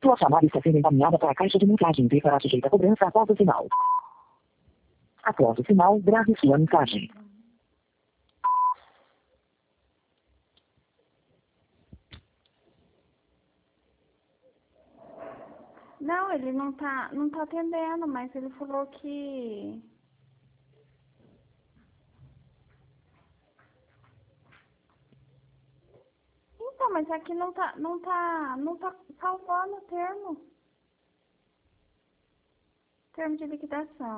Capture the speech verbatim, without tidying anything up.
Sua chamada está sendo encaminhada para a caixa de mensagem e será sujeita a cobrança após o sinal. Após o sinal, grave sua mensagem. Não, ele não tá, não tá atendendo, mas ele falou que... Então, mas aqui não tá, não tá, não tá salvando o termo. Termo de liquidação.